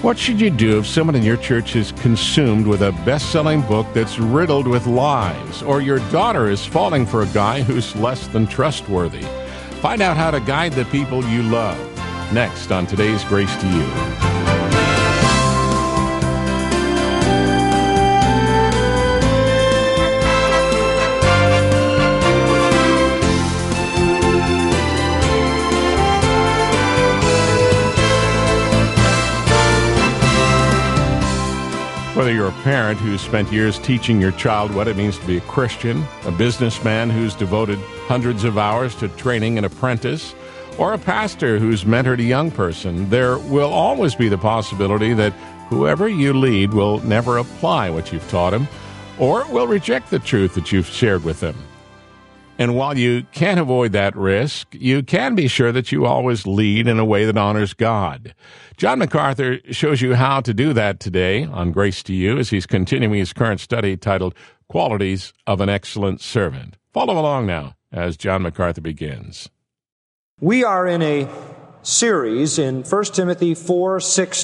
What should you do if someone in your church is consumed with a best-selling book that's riddled with lies, or your daughter is falling for a guy who's less than trustworthy? Find out how to guide the people you love. Next on today's Grace to You. Whether you're a parent who's spent years teaching your child what it means to be a Christian, a businessman who's devoted hundreds of hours to training an apprentice, or a pastor who's mentored a young person, there will always be the possibility that whoever you lead will never apply what you've taught him, or will reject the truth that you've shared with them. And while you can't avoid that risk, you can be sure that you always lead in a way that honors God. John MacArthur shows you how to do that today on Grace to You as he's continuing his current study titled Qualities of an Excellent Servant. Follow along now as John MacArthur begins. We are in a series in 1 Timothy 4,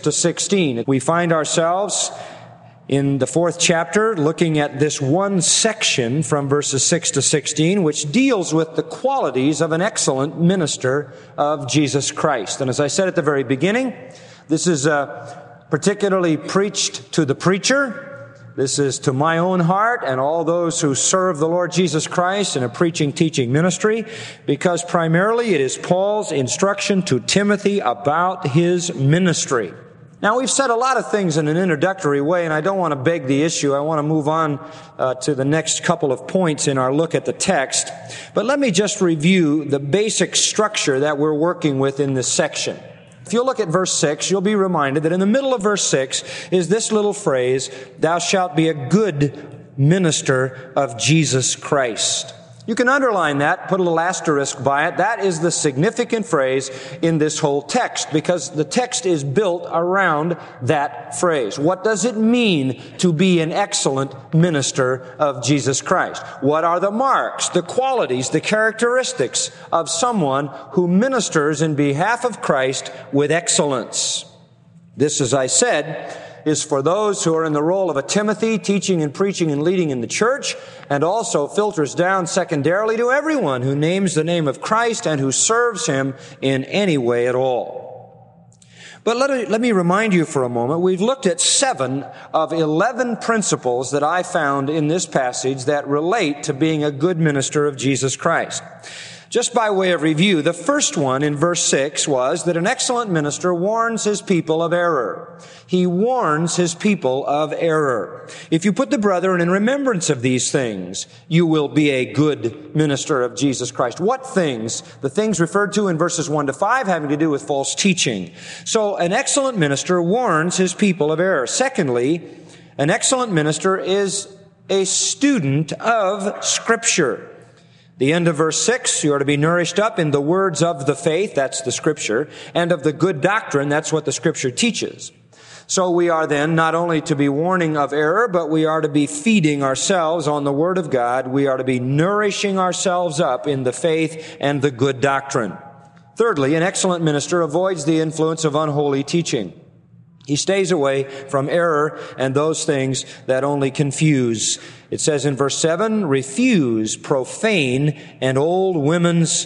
6-16. We find ourselves in the 4th chapter, looking at this one section from verses 6 to 16, which deals with the qualities of an excellent minister of Jesus Christ. And as I said at the very beginning, this is particularly preached to the preacher. This is to my own heart and all those who serve the Lord Jesus Christ in a preaching, teaching ministry, because primarily it is Paul's instruction to Timothy about his ministry. Now, we've said a lot of things in an introductory way, and I don't want to beg the issue. I want to move on to the next couple of points in our look at the text. But let me just review the basic structure that we're working with in this section. If you look at verse 6, you'll be reminded that in the middle of verse 6 is this little phrase, "Thou shalt be a good minister of Jesus Christ." You can underline that, put a little asterisk by it. That is the significant phrase in this whole text, because the text is built around that phrase. What does it mean to be an excellent minister of Jesus Christ? What are the marks, the qualities, the characteristics of someone who ministers in behalf of Christ with excellence? This, as I said, is for those who are in the role of a Timothy, teaching and preaching and leading in the church, and also filters down secondarily to everyone who names the name of Christ and who serves Him in any way at all. But let me remind you for a moment, we've looked at 7 of 11 principles that I found in this passage that relate to being a good minister of Jesus Christ. Just by way of review, the first one in verse 6 was that an excellent minister warns his people of error. He warns his people of error. If you put the brethren in remembrance of these things, you will be a good minister of Jesus Christ. What things? The things referred to in verses 1 to 5 having to do with false teaching. So an excellent minister warns his people of error. Secondly, an excellent minister is a student of Scripture. The end of verse 6, you are to be nourished up in the words of the faith, that's the Scripture, and of the good doctrine, that's what the Scripture teaches. So we are then not only to be warning of error, but we are to be feeding ourselves on the Word of God. We are to be nourishing ourselves up in the faith and the good doctrine. Thirdly, an excellent minister avoids the influence of unholy teaching. He stays away from error and those things that only confuse. It says in verse 7, refuse profane and old women's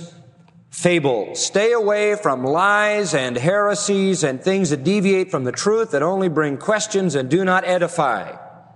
fables. Stay away from lies and heresies and things that deviate from the truth, that only bring questions and do not edify.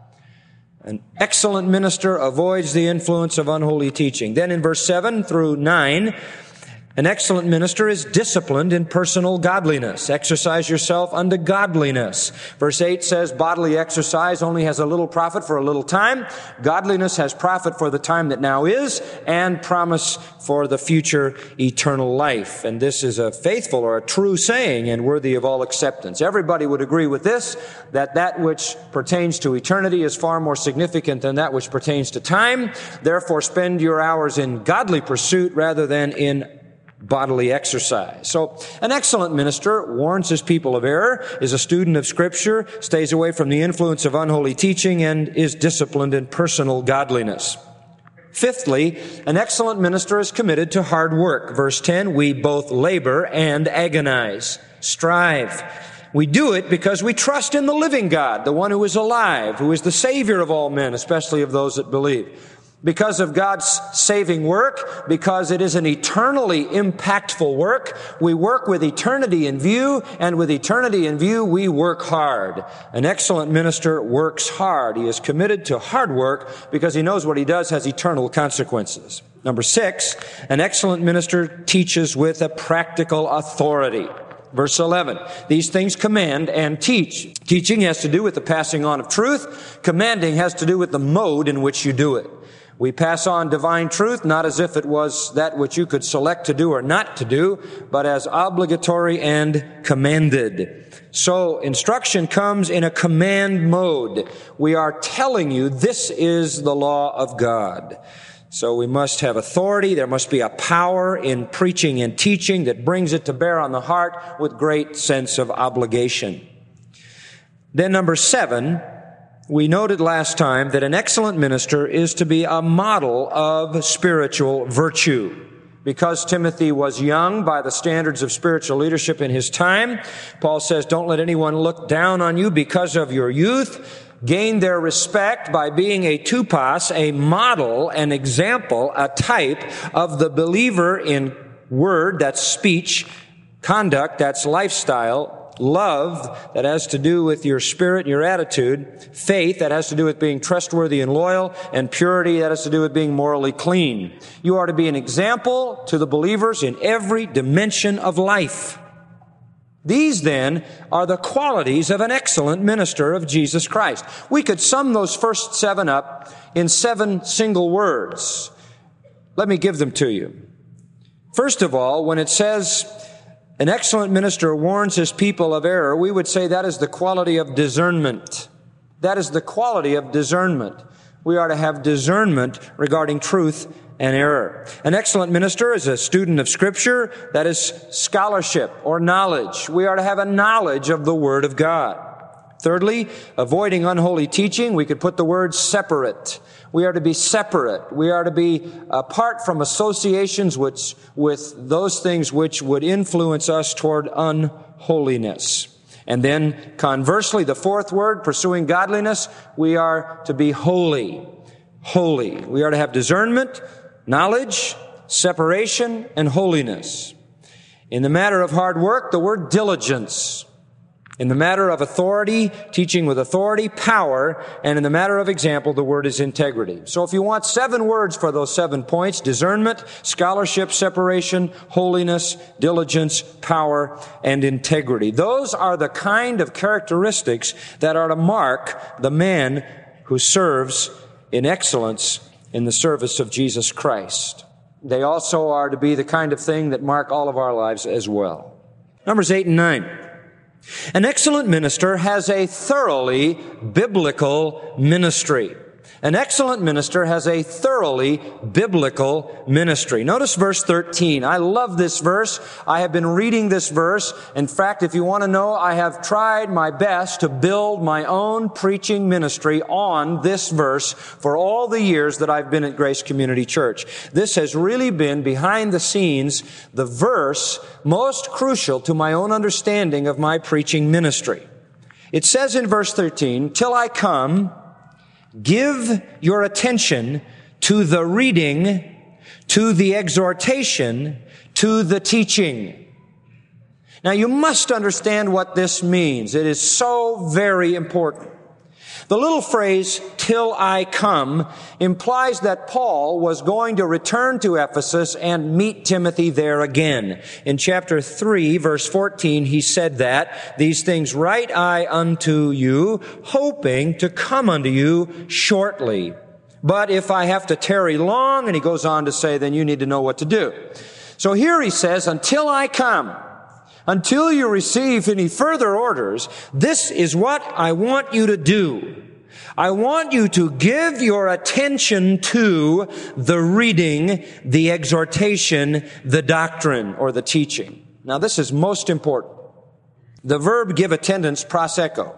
An excellent minister avoids the influence of unholy teaching. Then in verse 7 through 9, an excellent minister is disciplined in personal godliness. Exercise yourself unto godliness. Verse 8 says bodily exercise only has a little profit for a little time. Godliness has profit for the time that now is and promise for the future eternal life. And this is a faithful or a true saying and worthy of all acceptance. Everybody would agree with this, that which pertains to eternity is far more significant than that which pertains to time. Therefore, spend your hours in godly pursuit rather than in bodily exercise. So an excellent minister warns his people of error, is a student of Scripture, stays away from the influence of unholy teaching, and is disciplined in personal godliness. Fifthly, an excellent minister is committed to hard work. Verse 10, we both labor and agonize, strive. We do it because we trust in the living God, the one who is alive, who is the Savior of all men, especially of those that believe. Because of God's saving work, because it is an eternally impactful work, we work with eternity in view, and with eternity in view, we work hard. An excellent minister works hard. He is committed to hard work because he knows what he does has eternal consequences. Number 6, an excellent minister teaches with a practical authority. Verse 11, these things command and teach. Teaching has to do with the passing on of truth. Commanding has to do with the mode in which you do it. We pass on divine truth not as if it was that which you could select to do or not to do, but as obligatory and commanded. So instruction comes in a command mode. We are telling you this is the law of God. So we must have authority. There must be a power in preaching and teaching that brings it to bear on the heart with great sense of obligation. Then number 7, we noted last time that an excellent minister is to be a model of spiritual virtue. Because Timothy was young by the standards of spiritual leadership in his time, Paul says, don't let anyone look down on you because of your youth. Gain their respect by being a tupos, a model, an example, a type of the believer in word, that's speech, conduct, that's lifestyle, love, that has to do with your spirit and your attitude, faith, that has to do with being trustworthy and loyal, and purity, that has to do with being morally clean. You are to be an example to the believers in every dimension of life. These, then, are the qualities of an excellent minister of Jesus Christ. We could sum those first 7 up in 7 single words. Let me give them to you. First of all, when it says, an excellent minister warns his people of error, we would say that is the quality of discernment. That is the quality of discernment. We are to have discernment regarding truth and error. An excellent minister is a student of Scripture, that is scholarship or knowledge. We are to have a knowledge of the Word of God. Thirdly, avoiding unholy teaching, we could put the word separate. We are to be separate. We are to be apart from associations with those things which would influence us toward unholiness. And then, conversely, the fourth word, pursuing godliness, we are to be holy. Holy. We are to have discernment, knowledge, separation, and holiness. In the matter of hard work, the word diligence. In the matter of authority, teaching with authority, power, and in the matter of example, the word is integrity. So if you want 7 words for those 7 points, discernment, scholarship, separation, holiness, diligence, power, and integrity. Those are the kind of characteristics that are to mark the man who serves in excellence in the service of Jesus Christ. They also are to be the kind of thing that mark all of our lives as well. Numbers 8 and 9. An excellent minister has a thoroughly biblical ministry. An excellent minister has a thoroughly biblical ministry. Notice verse 13. I love this verse. I have been reading this verse. In fact, if you want to know, I have tried my best to build my own preaching ministry on this verse for all the years that I've been at Grace Community Church. This has really been, behind the scenes, the verse most crucial to my own understanding of my preaching ministry. It says in verse 13, till I come, give your attention to the reading, to the exhortation, to the teaching. Now you must understand what this means. It is so very important. The little phrase, till I come, implies that Paul was going to return to Ephesus and meet Timothy there again. In chapter 3, verse 14, he said that, these things write I unto you, hoping to come unto you shortly. But if I have to tarry long, and he goes on to say, then you need to know what to do. So here he says, until I come, until you receive any further orders, this is what I want you to do. I want you to give your attention to the reading, the exhortation, the doctrine, or the teaching. Now this is most important. The verb give attendance, proseko,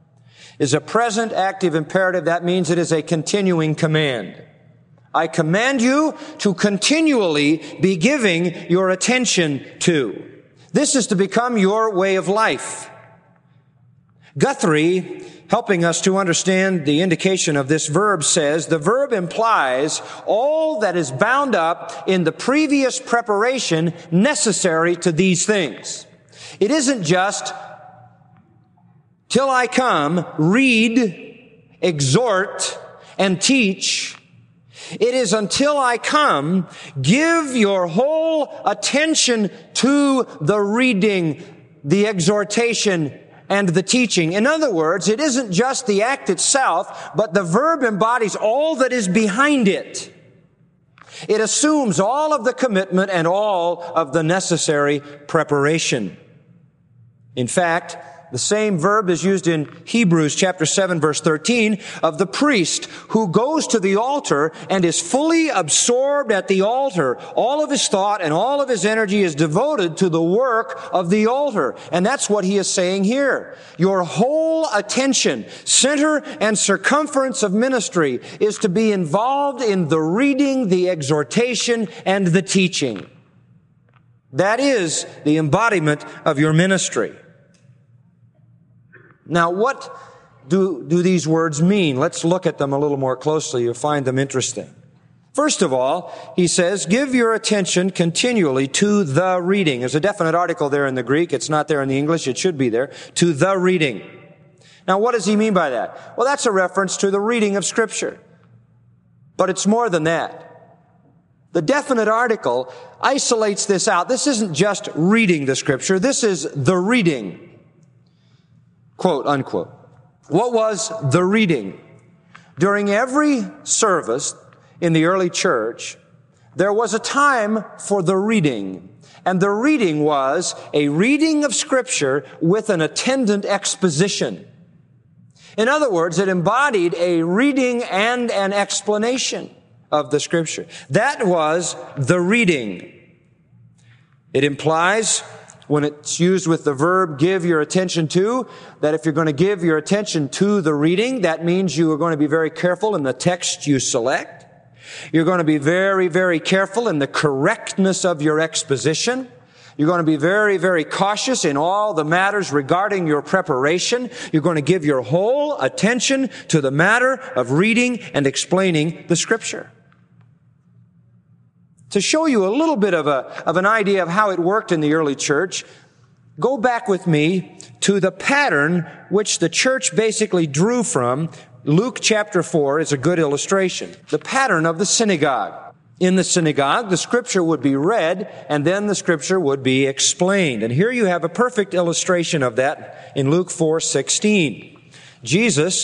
is a present active imperative. That means it is a continuing command. I command you to continually be giving your attention to. This is to become your way of life. Guthrie, helping us to understand the indication of this verb, says the verb implies all that is bound up in the previous preparation necessary to these things. It isn't just, till I come, read, exhort, and teach. It is until I come, give your whole attention to the reading, the exhortation, and the teaching. In other words, it isn't just the act itself, but the verb embodies all that is behind it. It assumes all of the commitment and all of the necessary preparation. In fact, the same verb is used in Hebrews chapter 7 verse 13 of the priest who goes to the altar and is fully absorbed at the altar. All of his thought and all of his energy is devoted to the work of the altar. And that's what he is saying here. Your whole attention, center and circumference of ministry is to be involved in the reading, the exhortation, and the teaching. That is the embodiment of your ministry. Now, what do these words mean? Let's look at them a little more closely. You'll find them interesting. First of all, he says, give your attention continually to the reading. There's a definite article there in the Greek. It's not there in the English. It should be there. To the reading. Now, what does he mean by that? Well, that's a reference to the reading of Scripture. But it's more than that. The definite article isolates this out. This isn't just reading the Scripture. This is the reading. Quote, unquote. What was the reading? During every service in the early church, there was a time for the reading. And the reading was a reading of Scripture with an attendant exposition. In other words, it embodied a reading and an explanation of the Scripture. That was the reading. It implies, when it's used with the verb give your attention to, that if you're going to give your attention to the reading, that means you are going to be very careful in the text you select. You're going to be very, very careful in the correctness of your exposition. You're going to be very, very cautious in all the matters regarding your preparation. You're going to give your whole attention to the matter of reading and explaining the Scripture. To show you a little bit of an idea of how it worked in the early church, go back with me to the pattern which the church basically drew from. Luke chapter 4 is a good illustration. The pattern of the synagogue. In the synagogue, the Scripture would be read, and then the Scripture would be explained. And here you have a perfect illustration of that in Luke 4:16. Jesus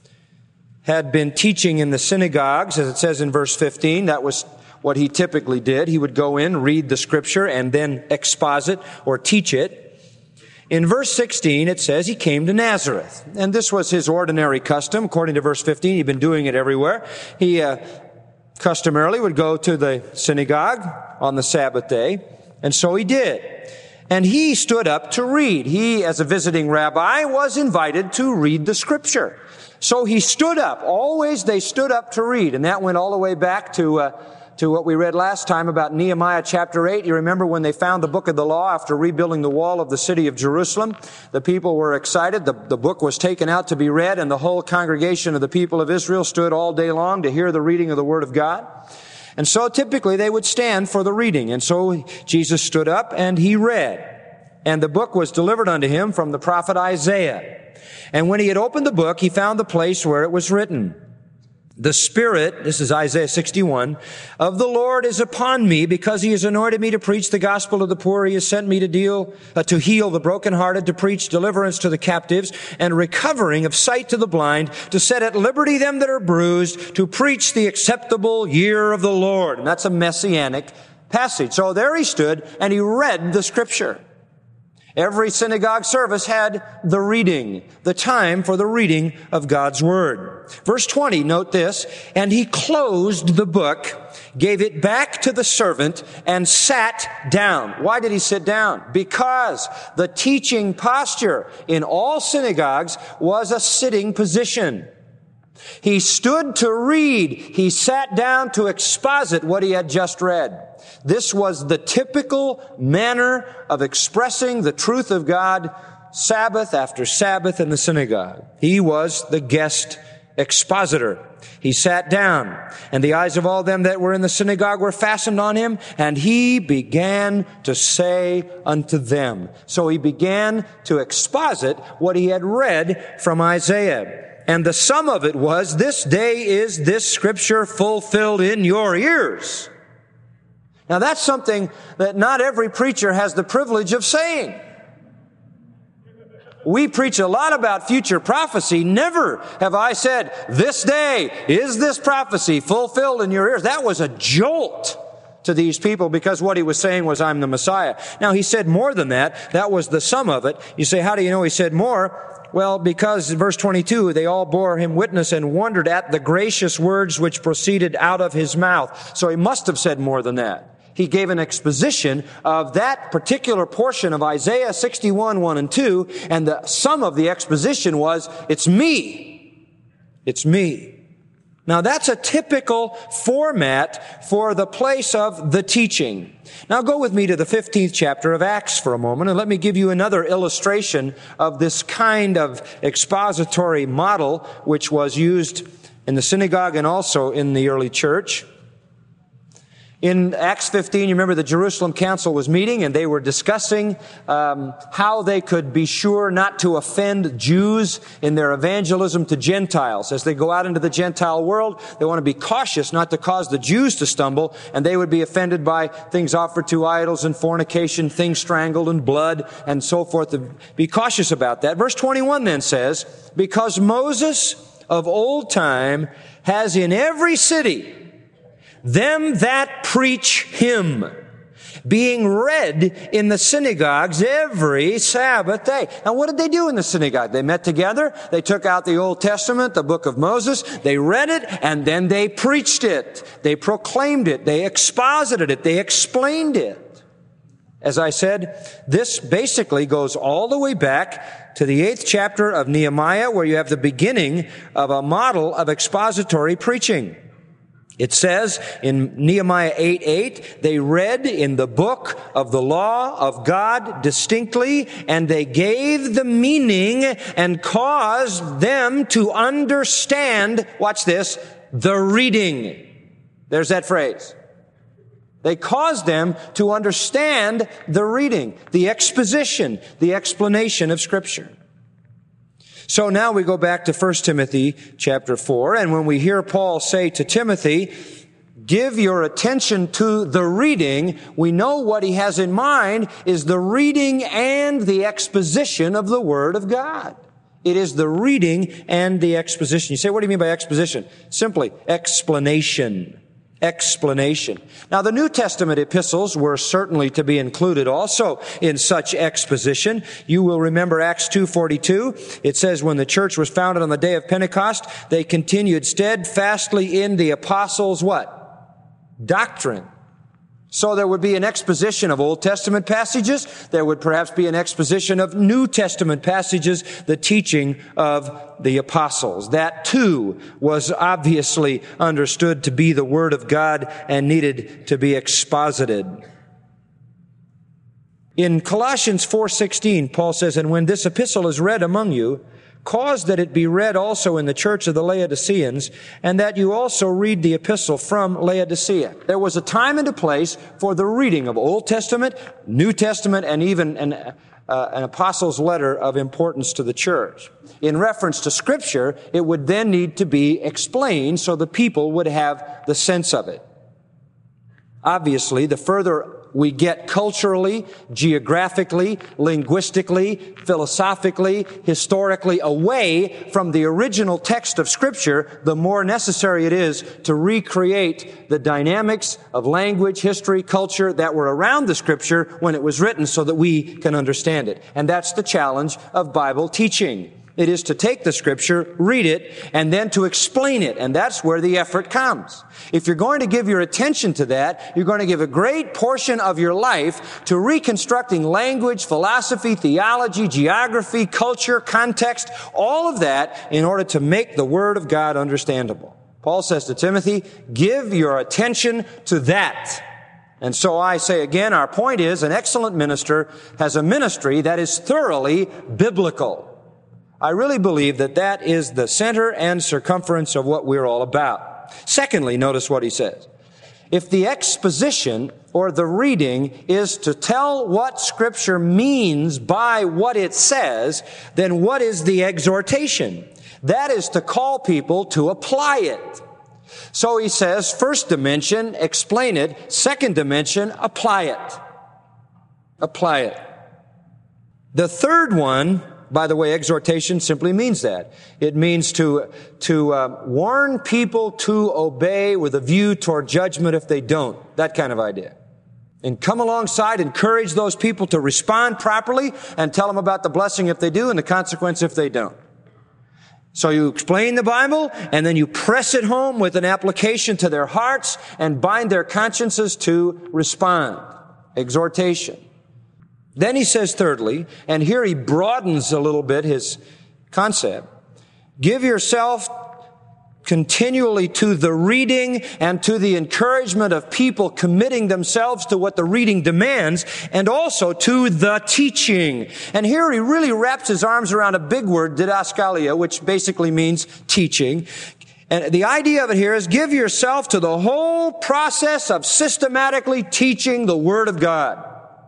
had been teaching in the synagogues, as it says in verse 15. That was what he typically did. He would go in, read the Scripture, and then exposit or teach it. In verse 16, it says he came to Nazareth. And this was his ordinary custom. According to verse 15, he'd been doing it everywhere. He customarily would go to the synagogue on the Sabbath day. And so he did. And he stood up to read. He, as a visiting rabbi, was invited to read the Scripture. So he stood up. Always they stood up to read. And that went all the way back to what we read last time about Nehemiah chapter 8. You remember when they found the book of the law after rebuilding the wall of the city of Jerusalem? The people were excited. The book was taken out to be read, and the whole congregation of the people of Israel stood all day long to hear the reading of the Word of God. And so typically they would stand for the reading. And so Jesus stood up and he read. And the book was delivered unto him from the prophet Isaiah. And when he had opened the book, he found the place where it was written, the Spirit, this is Isaiah 61, of the Lord is upon me because he has anointed me to preach the gospel to the poor. He has sent me to heal the brokenhearted, to preach deliverance to the captives and recovering of sight to the blind, to set at liberty them that are bruised, to preach the acceptable year of the Lord. And that's a messianic passage. So there he stood and he read the Scripture. Every synagogue service had the reading, the time for the reading of God's Word. Verse 20, note this, and he closed the book, gave it back to the servant, and sat down. Why did he sit down? Because the teaching posture in all synagogues was a sitting position. He stood to read. He sat down to exposit what he had just read. This was the typical manner of expressing the truth of God Sabbath after Sabbath in the synagogue. He was the guest expositor. He sat down, and the eyes of all them that were in the synagogue were fastened on him, and he began to say unto them. So he began to exposit what he had read from Isaiah. And the sum of it was, this day is this scripture fulfilled in your ears. Now that's something that not every preacher has the privilege of saying. We preach a lot about future prophecy. Never have I said, this day is this prophecy fulfilled in your ears. That was a jolt to these people because what he was saying was, I'm the Messiah. Now he said more than that. That was the sum of it. You say, how do you know he said more? Well, because verse 22, they all bore him witness and wondered at the gracious words which proceeded out of his mouth. So he must have said more than that. He gave an exposition of that particular portion of Isaiah 61, 1 and 2, and the sum of the exposition was, it's me. It's me. Now that's a typical format for the place of the teaching. Now go with me to the 15th chapter of Acts for a moment, and let me give you another illustration of this kind of expository model which was used in the synagogue and also in the early church. In Acts 15, you remember the Jerusalem Council was meeting and they were discussing how they could be sure not to offend Jews in their evangelism to Gentiles. As they go out into the Gentile world, they want to be cautious not to cause the Jews to stumble, and they would be offended by things offered to idols and fornication, things strangled and blood and so forth. Be cautious about that. Verse 21 then says, because Moses of old time has in every city them that preach him, being read in the synagogues every Sabbath day. Now what did they do in the synagogue? They met together, they took out the Old Testament, the book of Moses, they read it, and then they preached it. They proclaimed it, they exposited it, they explained it. As I said, this basically goes all the way back to the 8th chapter of Nehemiah, where you have the beginning of a model of expository preaching. It says in Nehemiah 8:8, they read in the book of the law of God distinctly, and they gave the meaning and caused them to understand, watch this, the reading. There's that phrase. They caused them to understand the reading, the exposition, the explanation of Scripture. So now we go back to 1 Timothy chapter 4, and when we hear Paul say to Timothy, give your attention to the reading, we know what he has in mind is the reading and the exposition of the Word of God. It is the reading and the exposition. You say, what do you mean by exposition? Simply, explanation. Explanation. Now, the New Testament epistles were certainly to be included also in such exposition. You will remember Acts 2:42. It says, when the church was founded on the day of Pentecost, they continued steadfastly in the apostles' what? Doctrine. So there would be an exposition of Old Testament passages. There would perhaps be an exposition of New Testament passages, the teaching of the apostles. That too was obviously understood to be the Word of God and needed to be exposited. In Colossians 4:16, Paul says, and when this epistle is read among you, cause that it be read also in the church of the Laodiceans, and that you also read the epistle from Laodicea. There was a time and a place for the reading of Old Testament, New Testament, and even an apostle's letter of importance to the church. In reference to Scripture, it would then need to be explained so the people would have the sense of it. Obviously, the further we get culturally, geographically, linguistically, philosophically, historically away from the original text of Scripture, the more necessary it is to recreate the dynamics of language, history, culture that were around the Scripture when it was written so that we can understand it. And that's the challenge of Bible teaching. It is to take the Scripture, read it, and then to explain it. And that's where the effort comes. If you're going to give your attention to that, you're going to give a great portion of your life to reconstructing language, philosophy, theology, geography, culture, context, all of that in order to make the Word of God understandable. Paul says to Timothy, give your attention to that. And so I say again, our point is an excellent minister has a ministry that is thoroughly biblical. I really believe that that is the center and circumference of what we're all about. Secondly, notice what he says. If the exposition or the reading is to tell what Scripture means by what it says, then what is the exhortation? That is to call people to apply it. So he says, first dimension, explain it. Second dimension, apply it. Apply it. The third one, by the way, exhortation simply means that. It means to warn people to obey with a view toward judgment if they don't. That kind of idea. And come alongside, encourage those people to respond properly and tell them about the blessing if they do and the consequence if they don't. So you explain the Bible and then you press it home with an application to their hearts and bind their consciences to respond. Exhortation. Then he says thirdly, and here he broadens a little bit his concept, give yourself continually to the reading and to the encouragement of people committing themselves to what the reading demands, and also to the teaching. And here he really wraps his arms around a big word, didaskalia, which basically means teaching. And the idea of it here is give yourself to the whole process of systematically teaching the Word of God.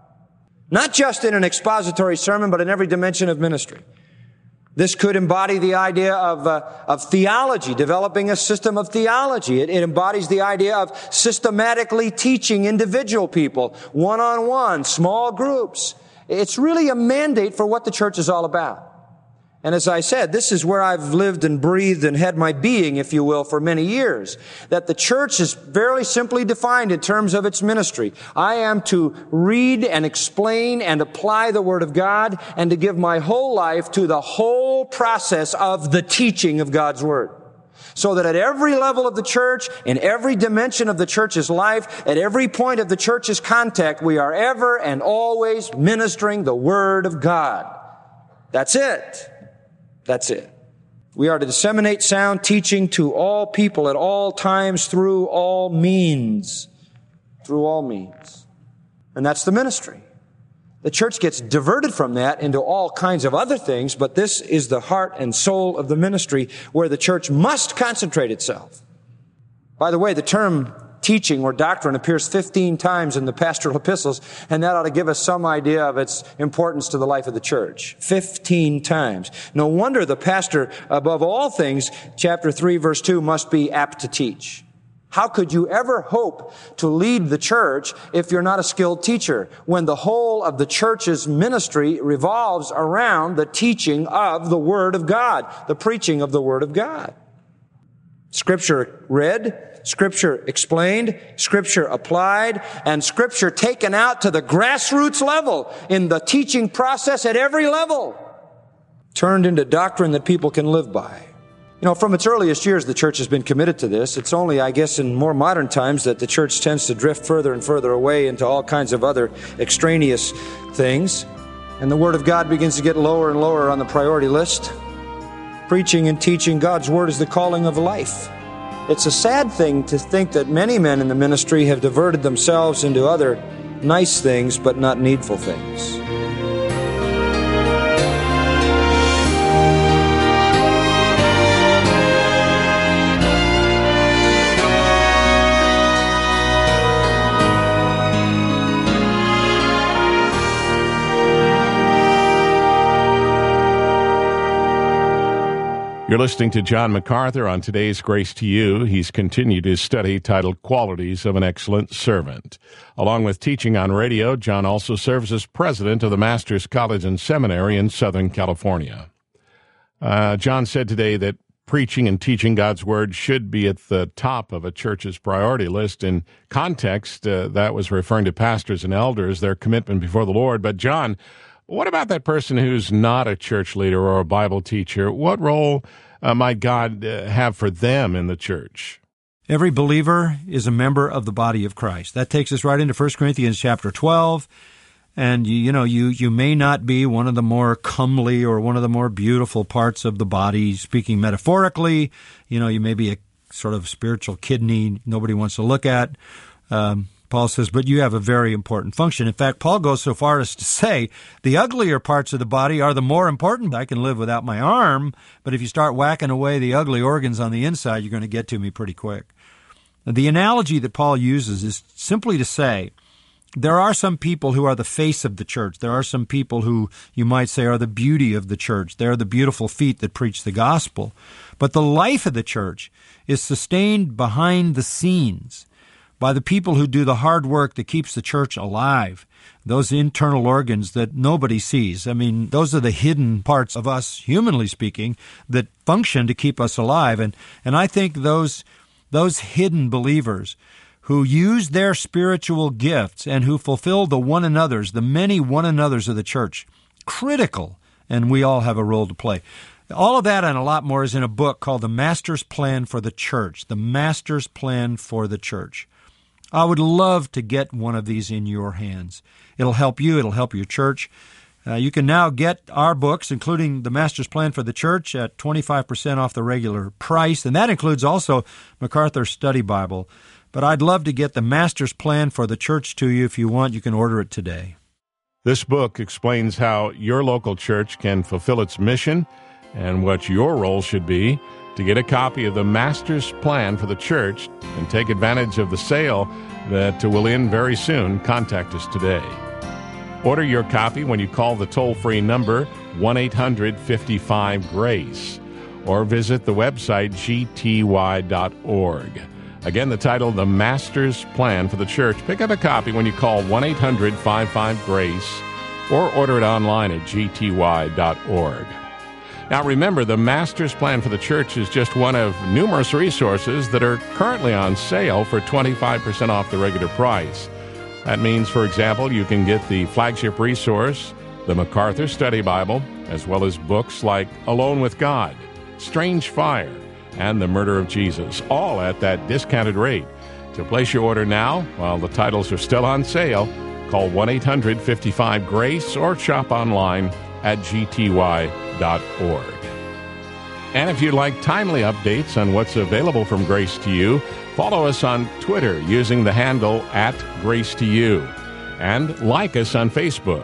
Not just in an expository sermon, but in every dimension of ministry. This could embody the idea of theology, developing a system of theology. It embodies the idea of systematically teaching individual people, one-on-one, small groups. It's really a mandate for what the church is all about. And as I said, this is where I've lived and breathed and had my being, if you will, for many years. That the church is fairly simply defined in terms of its ministry. I am to read and explain and apply the Word of God and to give my whole life to the whole process of the teaching of God's Word. So that at every level of the church, in every dimension of the church's life, at every point of the church's contact, we are ever and always ministering the Word of God. That's it. That's it. We are to disseminate sound teaching to all people at all times through all means. Through all means. And that's the ministry. The church gets diverted from that into all kinds of other things, but this is the heart and soul of the ministry where the church must concentrate itself. By the way, the term teaching or doctrine appears 15 times in the pastoral epistles, and that ought to give us some idea of its importance to the life of the church. 15 times. No wonder the pastor, above all things, chapter 3, verse 2, must be apt to teach. How could you ever hope to lead the church if you're not a skilled teacher, when the whole of the church's ministry revolves around the teaching of the Word of God, the preaching of the Word of God? Scripture read, Scripture explained, Scripture applied, and Scripture taken out to the grassroots level in the teaching process at every level, turned into doctrine that people can live by. You know, from its earliest years, the church has been committed to this. It's only, I guess, in more modern times that the church tends to drift further and further away into all kinds of other extraneous things, and the Word of God begins to get lower and lower on the priority list. Preaching and teaching God's Word is the calling of life. It's a sad thing to think that many men in the ministry have diverted themselves into other nice things, but not needful things. You're listening to John MacArthur on today's Grace to You. He's continued his study titled Qualities of an Excellent Servant. Along with teaching on radio, John also serves as president of the Master's College and Seminary in Southern California. John said today that preaching and teaching God's Word should be at the top of a church's priority list. In context, that was referring to pastors and elders, their commitment before the Lord. But John, what about that person who's not a church leader or a Bible teacher? What role might God have for them in the church? Every believer is a member of the body of Christ. That takes us right into 1 Corinthians chapter 12. And, you may not be one of the more comely or one of the more beautiful parts of the body, speaking metaphorically. You may be a sort of spiritual kidney nobody wants to look at. Paul says, but you have a very important function. In fact, Paul goes so far as to say the uglier parts of the body are the more important. I can live without my arm, but if you start whacking away the ugly organs on the inside, you're going to get to me pretty quick. The analogy that Paul uses is simply to say, there are some people who are the face of the church. There are some people who you might say are the beauty of the church. They're the beautiful feet that preach the gospel. But the life of the church is sustained behind the scenes by the people who do the hard work that keeps the church alive, those internal organs that nobody sees. I mean, those are the hidden parts of us, humanly speaking, that function to keep us alive. And I think those hidden believers who use their spiritual gifts and who fulfill the one another's, the many one another's of the church, critical, and we all have a role to play. All of that and a lot more is in a book called The Master's Plan for the Church, The Master's Plan for the Church. I would love to get one of these in your hands. It'll help you. It'll help your church. You can now get our books, including The Master's Plan for the Church, at 25% off the regular price, and that includes also MacArthur's Study Bible. But I'd love to get The Master's Plan for the Church to you. If you want, you can order it today. This book explains how your local church can fulfill its mission and what your role should be. To get a copy of The Master's Plan for the Church and take advantage of the sale that will end very soon, contact us today. Order your copy when you call the toll-free number 1-800-55-GRACE or visit the website gty.org. Again, the title, The Master's Plan for the Church. Pick up a copy when you call 1-800-55-GRACE or order it online at gty.org. Now remember, the Master's Plan for the Church is just one of numerous resources that are currently on sale for 25% off the regular price. That means, for example, you can get the flagship resource, the MacArthur Study Bible, as well as books like Alone with God, Strange Fire, and The Murder of Jesus, all at that discounted rate. To place your order now, while the titles are still on sale, call 1-800-55-GRACE or shop online at gty.org. And if you'd like timely updates on what's available from Grace to You, follow us on Twitter using the handle @GraceToYou. And like us on Facebook,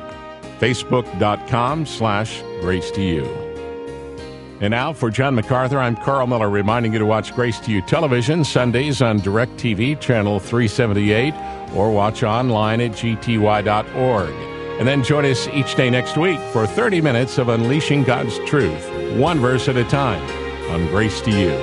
facebook.com/GraceToYou. And now for John MacArthur, I'm Carl Miller, reminding you to watch Grace to You television Sundays on DirecTV, channel 378, or watch online at gty.org. And then join us each day next week for 30 minutes of unleashing God's truth, one verse at a time, on Grace to You.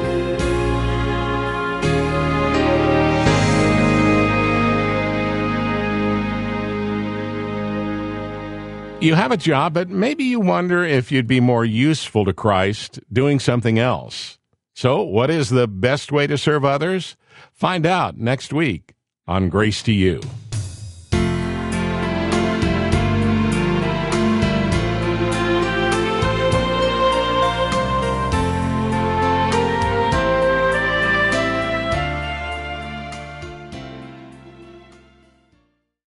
You have a job, but maybe you wonder if you'd be more useful to Christ doing something else. So, what is the best way to serve others? Find out next week on Grace to You.